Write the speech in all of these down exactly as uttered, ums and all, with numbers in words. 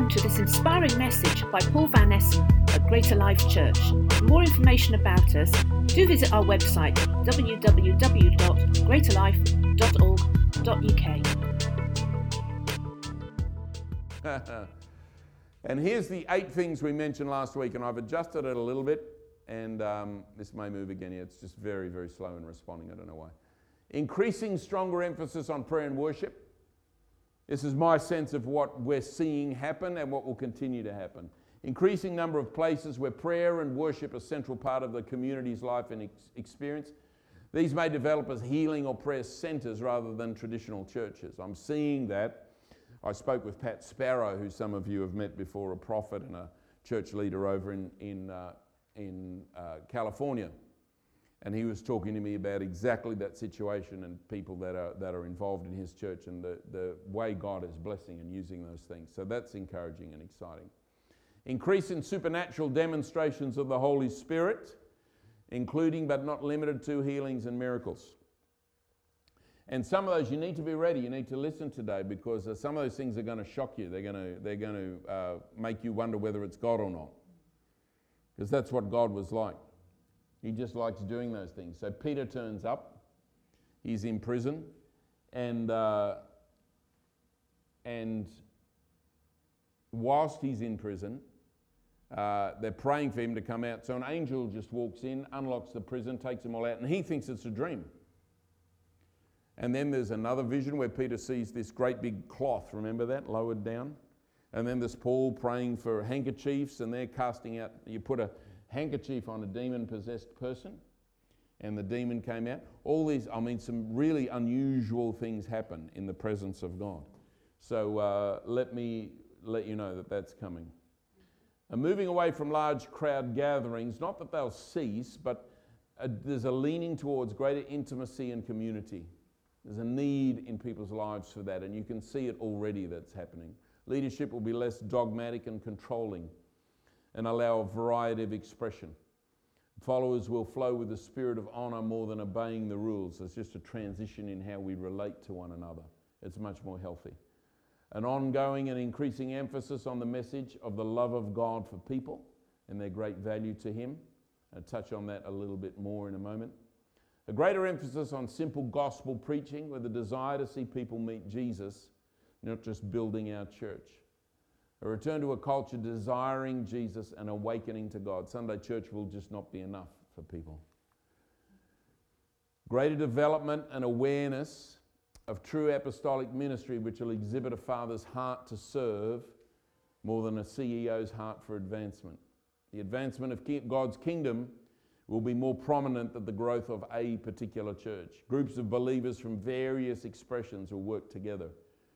listened to this inspiring message by Paul Van Essen at Greater Life Church. For more information about us, do visit our website w w w dot greater life dot org dot u k. And here's the eight things we mentioned last week, and I've adjusted it a little bit, and um, this may move again here. It's just very, very slow in responding. I don't know why. Increasing stronger emphasis on prayer and worship. This is my sense of what we're seeing happen and what will continue to happen. Increasing number of places where prayer and worship are a central part of the community's life and ex- experience. These may develop as healing or prayer centers rather than traditional churches. I'm seeing that. I spoke with Pat Sparrow, who some of you have met before, a prophet and a church leader over in, in, uh, in uh, California. And he was talking to me about exactly that situation and people that are that are involved in his church and the, the way God is blessing and using those things. So that's encouraging and exciting. Increase in supernatural demonstrations of the Holy Spirit, including but not limited to healings and miracles. And some of those, you need to be ready. You need to listen today, because uh, some of those things are going to shock you. They're going to they're going to uh, make you wonder whether it's God or not, because that's what God was like. He just likes doing those things. So Peter turns up. He's in prison, and uh, and whilst he's in prison, uh, they're praying for him to come out. So an angel just walks in, unlocks the prison, takes them all out, and he thinks it's a dream. And then there's another vision where Peter sees this great big cloth, remember that, lowered down? And then there's Paul praying for handkerchiefs, and they're casting out, you put a handkerchief on a demon-possessed person, and the demon came out. All these, I mean, some really unusual things happen in the presence of God. So uh, let me let you know that that's coming. And moving away from large crowd gatherings, not that they'll cease, but uh, there's a leaning towards greater intimacy and community. There's a need in people's lives for that, and you can see it already that's happening. Leadership will be less dogmatic and controlling and allow a variety of expression. Followers will flow with the spirit of honor more than obeying the rules. It's just a transition in how we relate to one another. It's much more healthy. An ongoing and increasing emphasis on the message of the love of God for people and their great value to Him. I'll touch on that a little bit more in a moment. A greater emphasis on simple gospel preaching with a desire to see people meet Jesus, not just building our church. A return to a culture desiring Jesus and awakening to God. Sunday church will just not be enough for people. Greater development and awareness of true apostolic ministry, which will exhibit a father's heart to serve more than a C E O's heart for advancement. The advancement of God's kingdom will be more prominent than the growth of a particular church. Groups of believers from various expressions will work together.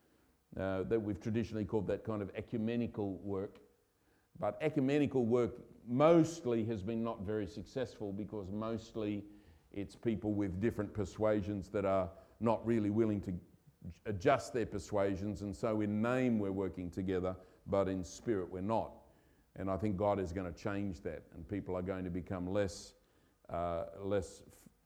Uh, that we've traditionally called that kind of ecumenical work. But ecumenical work mostly has been not very successful, because mostly it's people with different persuasions that are not really willing to adjust their persuasions, and so in name we're working together, but in spirit we're not. And I think God is going to change that, and people are going to become less uh, less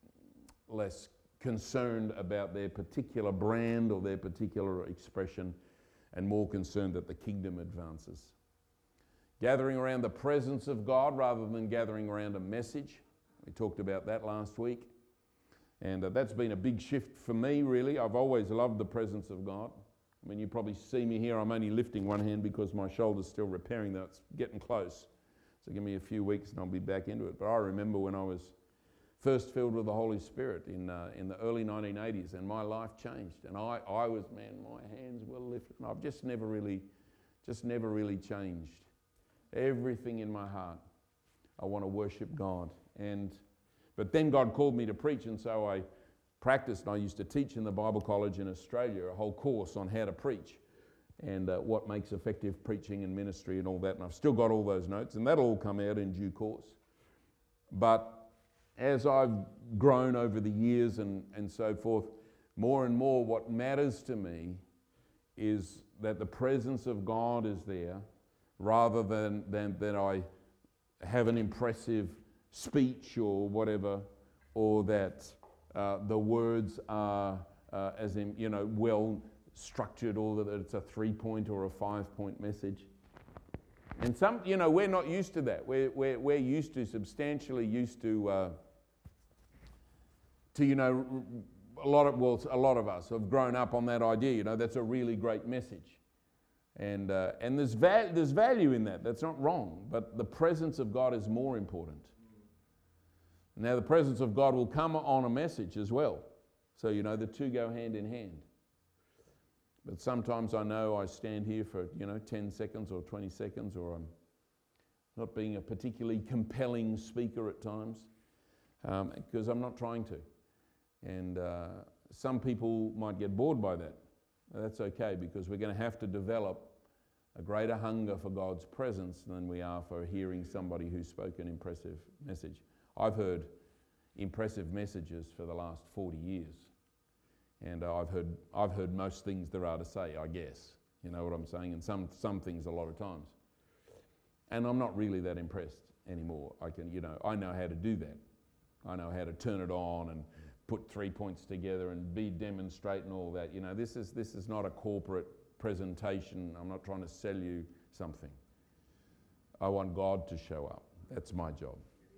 less concerned about their particular brand or their particular expression, and more concerned that the kingdom advances. Gathering around the presence of God rather than gathering around a message. We talked about that last week. And uh, that's been a big shift for me, really. I've always loved the presence of God. I mean, you probably see me here. I'm only lifting one hand because my shoulder's still repairing, though it's getting close. So give me a few weeks and I'll be back into it. But I remember when I was first filled with the Holy Spirit in uh, in the early nineteen eighties, and my life changed. And I, I was, man, my hands were lifted. And I've just never really, just never really changed. Everything in my heart, I want to worship God. And but then God called me to preach, and so I practiced. And I used to teach in the Bible College in Australia, a whole course on how to preach and uh, what makes effective preaching and ministry and all that. And I've still got all those notes, and that'll all come out in due course. But as I've grown over the years and, and so forth, more and more what matters to me is that the presence of God is there, rather than, than that I have an impressive speech or whatever, or that uh, the words are, uh, as in, you know, well structured, or that it's a three-point or a five-point message. And some, you know, we're not used to that. We're, we're, we're used to, substantially used to, uh, to, you know, a lot of, well, a lot of us have grown up on that idea, you know, that's a really great message. And, uh, and there's, val- there's value in that, that's not wrong, but the presence of God is more important. Now the presence of God will come on a message as well. So, you know, the two go hand in hand. But sometimes I know I stand here for, you know, ten seconds or twenty seconds, or I'm not being a particularly compelling speaker at times, um, because I'm not trying to. And uh, some people might get bored by that. That's okay, because we're going to have to develop a greater hunger for God's presence than we are for hearing somebody who spoke an impressive message. I've heard impressive messages for the last forty years. And uh, I've heard I've heard most things there are to say, I guess. You know what I'm saying? And some some things a lot of times. And I'm not really that impressed anymore. I can, you know, I know how to do that. I know how to turn it on and put three points together and be demonstrate and all that. You know, this is this is not a corporate presentation. I'm not trying to sell you something. I want God to show up. That's my job.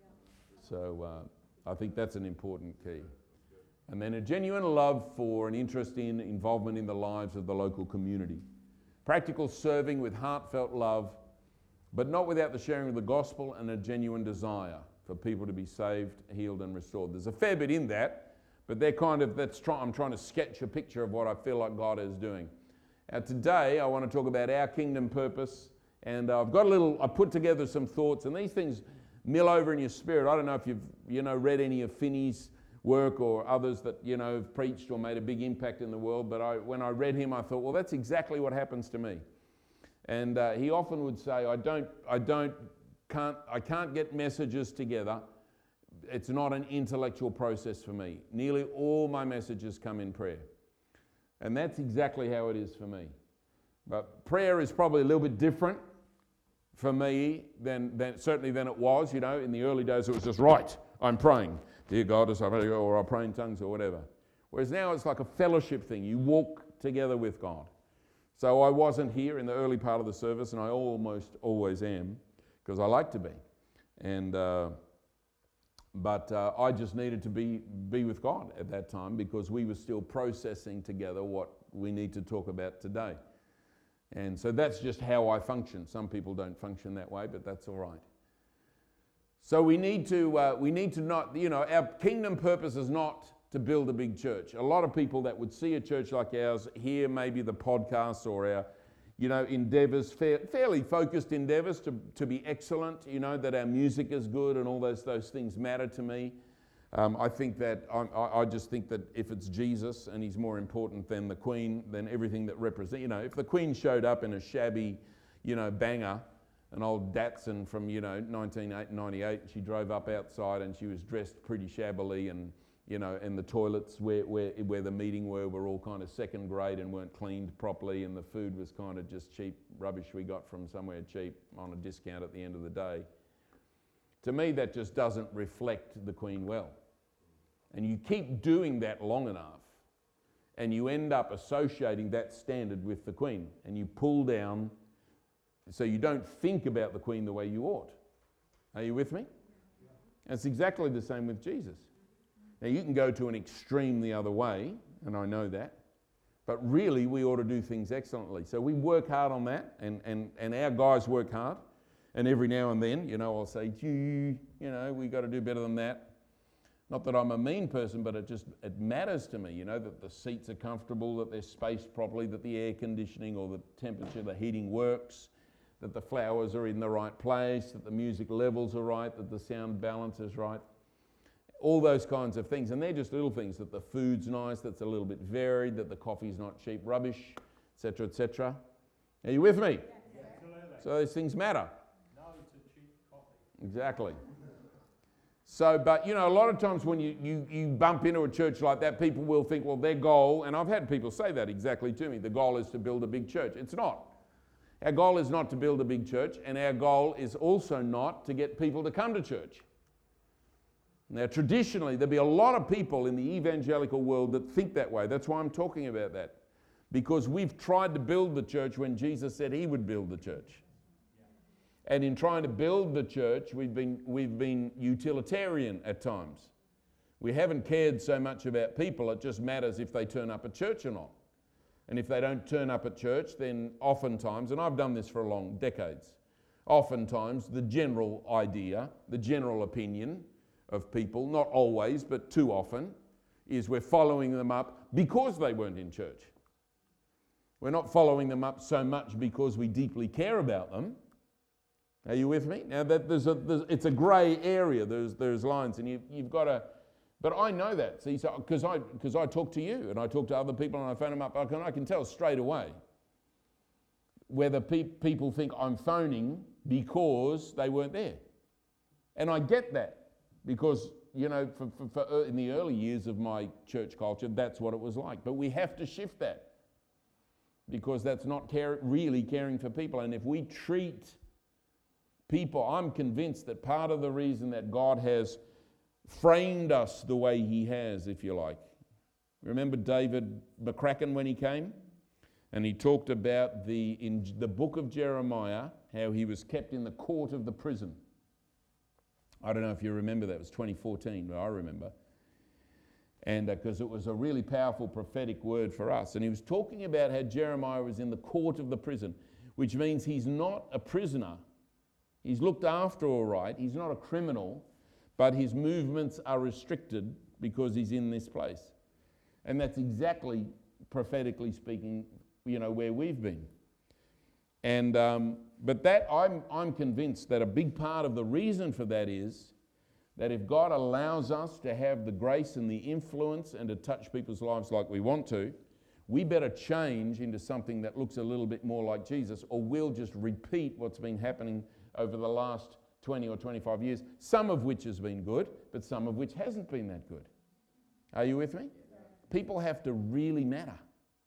So uh, I think that's an important key. And then a genuine love for and interest in involvement in the lives of the local community. Practical serving with heartfelt love, but not without the sharing of the gospel and a genuine desire for people to be saved, healed and restored. There's a fair bit in that, but they're kind of, that's try, I'm trying to sketch a picture of what I feel like God is doing. Now today I want to talk about our kingdom purpose, and uh, I've got a little, I put together some thoughts, and these things mill over in your spirit. I don't know if you've, you know, read any of Finney's work or others that, you know, have preached or made a big impact in the world, but I, when I read him, I thought, well, that's exactly what happens to me. And uh, he often would say, I don't, I don't, can't, I can't get messages together. It's not an intellectual process for me. Nearly all my messages come in prayer. And that's exactly how it is for me. But prayer is probably a little bit different for me than, than certainly than it was. You know, in the early days it was just, right, I'm praying. Dear God, or I pray in tongues or whatever. Whereas now it's like a fellowship thing. You walk together with God. So I wasn't here in the early part of the service, and I almost always am, because I like to be. And uh, but uh, I just needed to be be with God at that time, because we were still processing together what we need to talk about today. And so that's just how I function. Some people don't function that way, but that's all right. So we need to uh, we need to not, you know, our kingdom purpose is not to build a big church. A lot of people that would see a church like ours, hear maybe the podcasts or our, you know, endeavours, fair, fairly focused endeavours to, to be excellent, you know, that our music is good and all those those things matter to me. Um, I think that, I, I just think that if it's Jesus and he's more important than the Queen, then everything that represents, you know, if the Queen showed up in a shabby, you know, banger, an old Datsun from, you know, nineteen ninety-eight, she drove up outside and she was dressed pretty shabbily, and, you know, and the toilets where where where the meeting were were all kind of second grade and weren't cleaned properly, and the food was kind of just cheap rubbish we got from somewhere cheap on a discount at the end of the day. To me, that just doesn't reflect the Queen well. And you keep doing that long enough, and you end up associating that standard with the Queen, and you pull down. So you don't think about the Queen the way you ought. Are you with me? Yeah. It's exactly the same with Jesus. Now you can go to an extreme the other way, and I know that, but really we ought to do things excellently. So we work hard on that, and, and, and our guys work hard, and every now and then, you know, I'll say, gee, you know, we got to do better than that. Not that I'm a mean person, but it just, it matters to me, you know, that the seats are comfortable, that they're spaced properly, that the air conditioning or the temperature, the heating works, that the flowers are in the right place, that the music levels are right, that the sound balance is right. All those kinds of things. And they're just little things, that the food's nice, that's a little bit varied, that the coffee's not cheap rubbish, et cetera, et cetera. Are you with me? Yeah. Absolutely. So those things matter. No, it's a cheap coffee. Exactly. So, but you know, a lot of times when you, you, you bump into a church like that, people will think, well, their goal, and I've had people say that exactly to me, the goal is to build a big church. It's not. Our goal is not to build a big church, and our goal is also not to get people to come to church. Now, traditionally, there'll be a lot of people in the evangelical world that think that way. That's why I'm talking about that. Because we've tried to build the church when Jesus said he would build the church. And in trying to build the church, we've been, we've been utilitarian at times. We haven't cared so much about people, it just matters if they turn up at church or not. And if they don't turn up at church, then oftentimes, and I've done this for a long, decades, oftentimes the general idea, the general opinion of people, not always, but too often, is we're following them up because they weren't in church. We're not following them up so much because we deeply care about them. Are you with me? Now, that there's a, there's, it's a grey area. There's there's lines, and you, you've got to. But I know that, see, so because I because I talk to you and I talk to other people and I phone them up. I can I can tell straight away whether pe- people think I'm phoning because they weren't there, and I get that because you know for, for, for in the early years of my church culture, that's what it was like. But we have to shift that because that's not care, really caring for people, and if we treat people, I'm convinced that part of the reason that God has framed us the way he has, if you like. Remember David McCracken when he came? And he talked about the in the book of Jeremiah, how he was kept in the court of the prison. I don't know if you remember that. It was twenty fourteen, but I remember. And because uh, it was a really powerful prophetic word for us. And he was talking about how Jeremiah was in the court of the prison, which means he's not a prisoner. He's looked after all right. He's not a criminal, but his movements are restricted because he's in this place. And that's exactly, prophetically speaking, you know, where we've been. And um, but that I'm I'm convinced that a big part of the reason for that is that if God allows us to have the grace and the influence and to touch people's lives like we want to, we better change into something that looks a little bit more like Jesus, or we'll just repeat what's been happening over the last twenty or twenty-five years, some of which has been good, but some of which hasn't been that good. Are you with me? People have to really matter.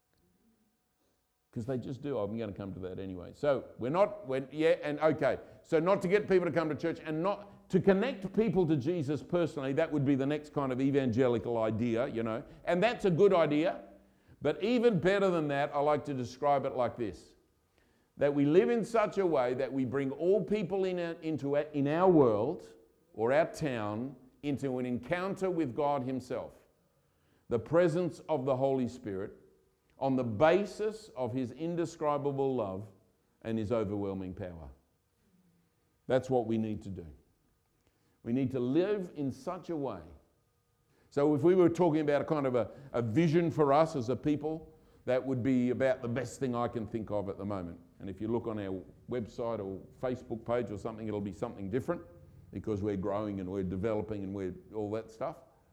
Because they just do. I'm going to come to that anyway. So we're not, we're, yeah, and okay. So not to get people to come to church and not to connect people to Jesus personally, that would be the next kind of evangelical idea, you know. And that's a good idea. But even better than that, I like to describe it like this. That we live in such a way that we bring all people in our, into our, in our world or our town into an encounter with God himself. The presence of the Holy Spirit on the basis of his indescribable love and his overwhelming power. That's what we need to do. We need to live in such a way. So if we were talking about a kind of a, a vision for us as a people, that would be about the best thing I can think of at the moment. And if you look on our website or Facebook page or something, it'll be something different because we're growing and we're developing and we're all that stuff.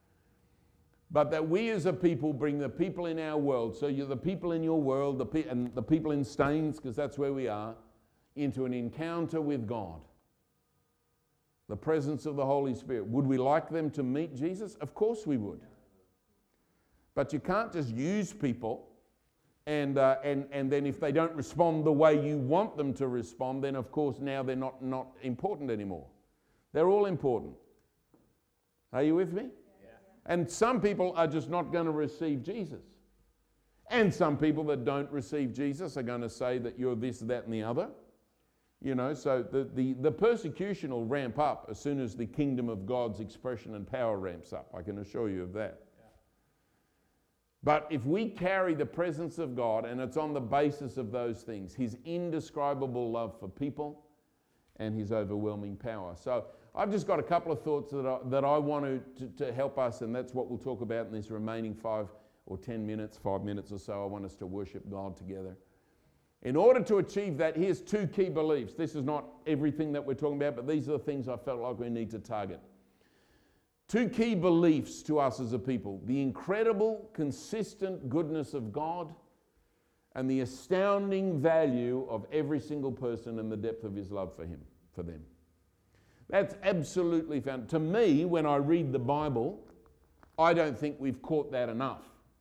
But that we as a people bring the people in our world, so you're the people in your world, the pe- and the people in Staines, because that's where we are, into an encounter with God. The presence of the Holy Spirit. Would we like them to meet Jesus? Of course we would. But you can't just use people and uh, and and then if they don't respond the way you want them to respond, then of course now they're not, not important anymore. They're all important. Are you with me? And some people are just not going to receive Jesus. And some people that don't receive Jesus are going to say that you're this, that, and the other. You know, so the, the, the persecution will ramp up as soon as the kingdom of God's expression and power ramps up. I can assure you of that. Yeah. But if we carry the presence of God, and it's on the basis of those things, his indescribable love for people and his overwhelming power. So I've just got a couple of thoughts that I, that I want to, to, to help us, and that's what we'll talk about in this remaining five or ten minutes, five minutes or so. I want us to worship God together. In order to achieve that, here's two key beliefs. This is not everything that we're talking about, but these are the things I felt like we need to target. Two key beliefs to us as a people: the incredible, consistent goodness of God and the astounding value of every single person and the depth of his love for him, for them. That's absolutely found. To me, when I read the Bible, I don't think we've caught that enough.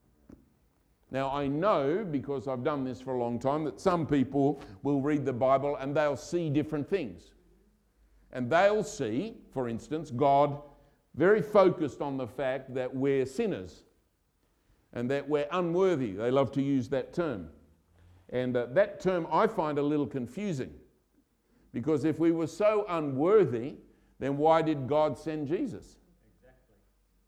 Now, I know, because I've done this for a long time, that some people will read the Bible and they'll see different things. And they'll see, for instance, God very focused on the fact that we're sinners and that we're unworthy. They love to use that term. And uh, that term I find a little confusing, Because if we were so unworthy, then why did God send Jesus? Exactly.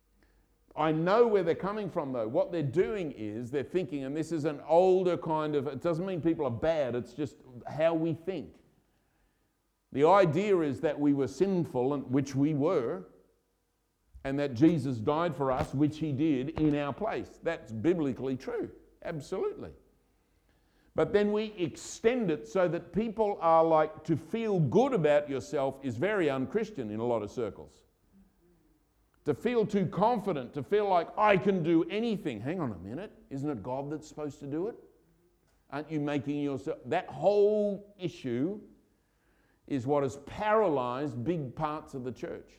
I know where they're coming from though. What they're doing is they're thinking, and this is an older kind of, it doesn't mean people are bad, it's just how we think. The idea is that we were sinful, and which we were, and that Jesus died for us, which he did in our place. That's biblically true, absolutely. But then we extend it so that people are like, to feel good about yourself is very un-Christian in a lot of circles. To feel too confident, to feel like I can do anything. Hang on a minute, isn't it God that's supposed to do it? Aren't you making yourself... That whole issue is what has paralyzed big parts of the church.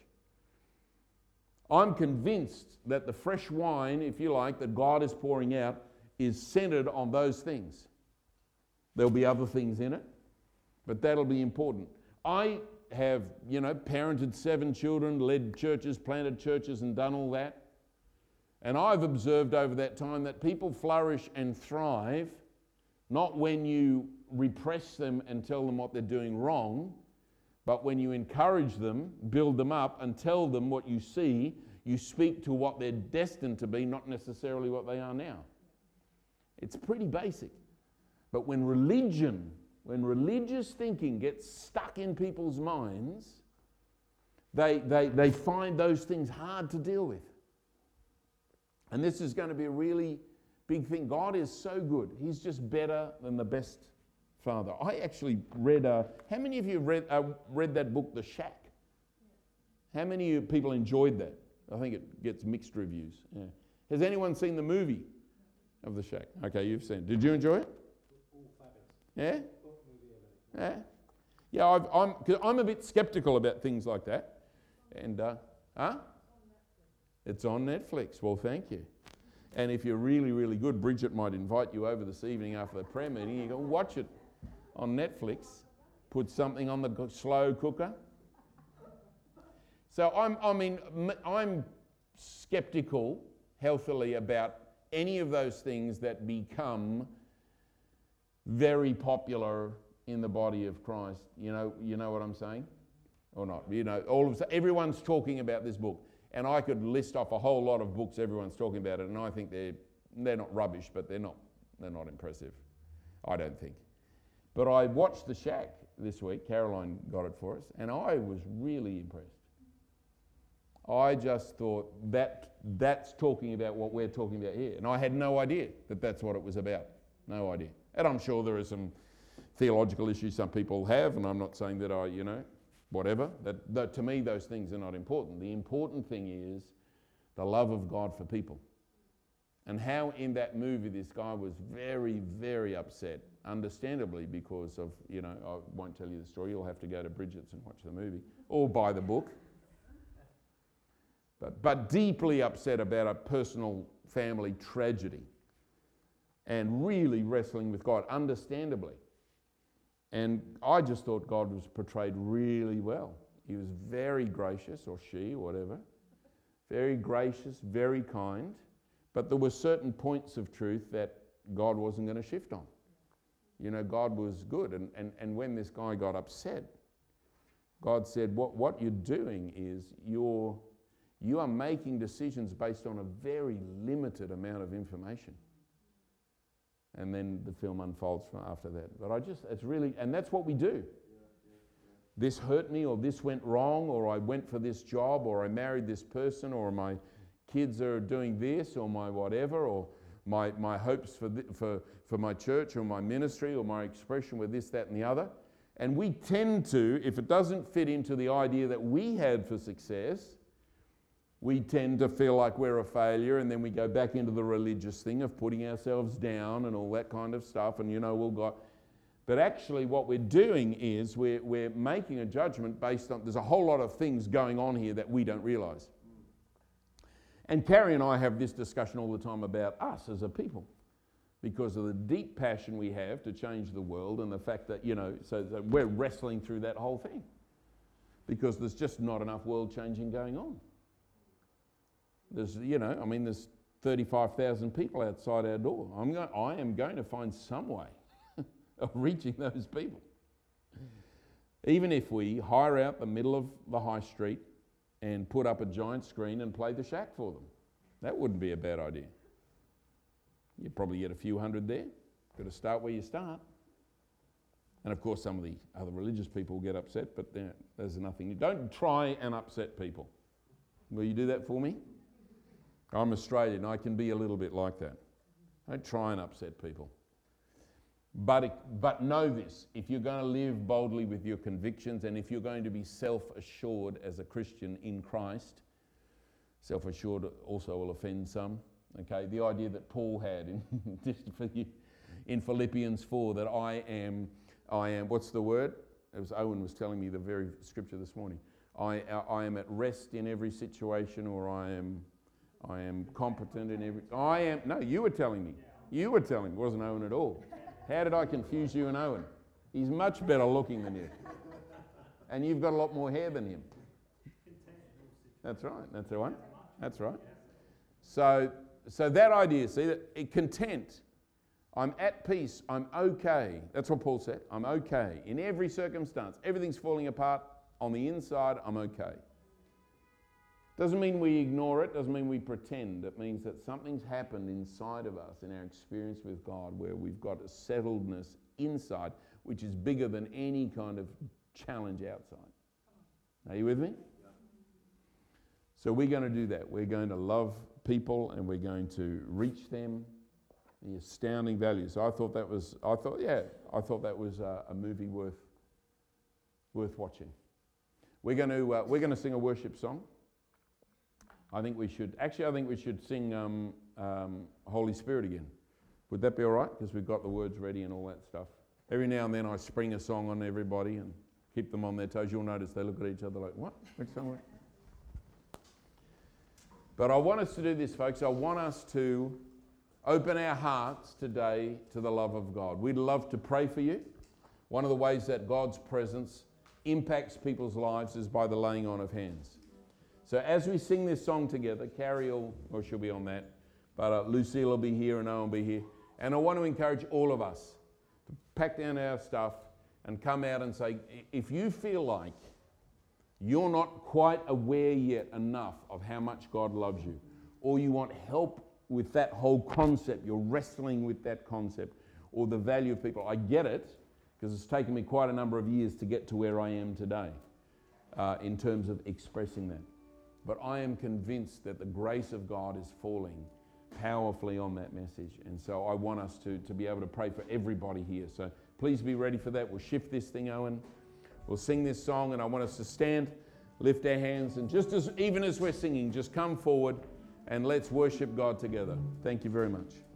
I'm convinced that the fresh wine, if you like, that God is pouring out is centered on those things. There'll be other things in it, but that'll be important. I have, you know, parented seven children, led churches, planted churches, and done all that. And I've observed over that time that people flourish and thrive not when you repress them and tell them what they're doing wrong, but when you encourage them, build them up, and tell them what you see, you speak to what they're destined to be, not necessarily what they are now. It's pretty basic. But when religion, when religious thinking gets stuck in people's minds, they, they, they find those things hard to deal with. And this is going to be a really big thing. God is so good. He's just better than the best father. I actually read, uh, how many of you read, uh, read that book, The Shack? How many of you people enjoyed that? I think it gets mixed reviews. Yeah. Has anyone seen the movie of The Shack? Okay, you've seen it. Did you enjoy it? Yeah? Yeah? Yeah, I've, I'm, cause I'm a bit sceptical about things like that. And, uh, huh? It's on Netflix. Well, thank you. And if you're really, really good, Bridget might invite you over this evening after the prayer meeting. You go watch it on Netflix. Put something on the slow cooker. So I'm, I mean, I'm skeptical, healthily, about any of those things that become very popular in the body of Christ. You know, you know what I'm saying? Or not? You know, all of everyone's talking about this book. And I could list off a whole lot of books everyone's talking about it, and I think they're they're not rubbish, but they're not they're not impressive. I don't think. But I watched The Shack this week. Caroline got it for us, and I was really impressed. I just thought that that's talking about what we're talking about here, and I had no idea that that's what it was about. No idea. And I'm sure there are some theological issues some people have, and I'm not saying that I, you know, whatever. That, that to me, those things are not important. The important thing is the love of God for people. And how in that movie this guy was very, very upset, understandably, because of, you know, I won't tell you the story. You'll have to go to Bridget's and watch the movie, or buy the book. But, but deeply upset about a personal family tragedy. And really wrestling with God, understandably. And I just thought God was portrayed really well. He was very gracious, or she, or whatever. Very gracious, very kind. But there were certain points of truth that God wasn't going to shift on. You know, God was good. And, and, and when this guy got upset, God said, what, what you're doing is you're, you are making decisions based on a very limited amount of information. And then the film unfolds from after that. But I just, it's really, and that's what we do. Yeah, yeah, yeah. This hurt me, or this went wrong, or I went for this job, or I married this person, or my kids are doing this, or my whatever, or my, my hopes for, th- for, for my church, or my ministry, or my expression with this, that, and the other. And we tend to, if it doesn't fit into the idea that we had for success, we tend to feel like we're a failure, and then we go back into the religious thing of putting ourselves down and all that kind of stuff, and you know, we'll go. But actually what we're doing is we're, we're making a judgment based on, there's a whole lot of things going on here that we don't realise. And Carrie and I have this discussion all the time about us as a people, because of the deep passion we have to change the world, and the fact that, you know, so that we're wrestling through that whole thing. Because there's just not enough world changing going on. There's, you know, I mean, there's thirty-five thousand people outside our door. I'm going, I am going to find some way of reaching those people. Even if we hire out the middle of the high street and put up a giant screen and play the shack for them. That wouldn't be a bad idea. You'd probably get a few hundred there. Got to start where you start. And of course some of the other religious people will get upset, but there's nothing. Don't try and upset people. Will you do that for me? I'm Australian, I can be a little bit like that. Don't try and upset people. But, but know this, if you're going to live boldly with your convictions, and if you're going to be self-assured as a Christian in Christ, self-assured also will offend some. Okay, the idea that Paul had in, just for you, in Philippians four, that I am, I am, what's the word? It was Owen was telling me the very scripture this morning. I, I am at rest in every situation, or I am, I am competent in every. I am. No, you were telling me. You were telling me. It wasn't Owen at all. How did I confuse you and Owen? He's much better looking than you, and you've got a lot more hair than him. That's right. That's the one. That's right. So, so that idea. See that it, content. I'm at peace. I'm okay. That's what Paul said. I'm okay in every circumstance. Everything's falling apart. On the inside, I'm okay. Doesn't mean we ignore it, doesn't mean we pretend. It means that something's happened inside of us in our experience with God where we've got a settledness inside which is bigger than any kind of challenge outside. Are you with me? So we're going to do that. We're going to love people and we're going to reach them. The astounding value. So I thought that was, I thought, yeah, I thought that was a, a movie worth, worth watching. We're going to uh, we're going to sing a worship song. I think we should, actually I think we should sing um, um, Holy Spirit again. Would that be all right? Because we've got the words ready and all that stuff. Every now and then I spring a song on everybody and keep them on their toes. You'll notice they look at each other like, what? Which song? But I want us to do this, folks. I want us to open our hearts today to the love of God. We'd love to pray for you. One of the ways that God's presence impacts people's lives is by the laying on of hands. So as we sing this song together, Carrie will, or she'll be on that, but uh, Lucille will be here and Owen will be here. And I want to encourage all of us to pack down our stuff and come out and say, if you feel like you're not quite aware yet enough of how much God loves you, or you want help with that whole concept, you're wrestling with that concept, or the value of people, I get it, because it's taken me quite a number of years to get to where I am today uh, in terms of expressing that. But I am convinced that the grace of God is falling powerfully on that message. And so I want us to, to be able to pray for everybody here. So please be ready for that. We'll shift this thing, Owen. We'll sing this song, and I want us to stand, lift our hands, and just as even as we're singing, just come forward and let's worship God together. Thank you very much.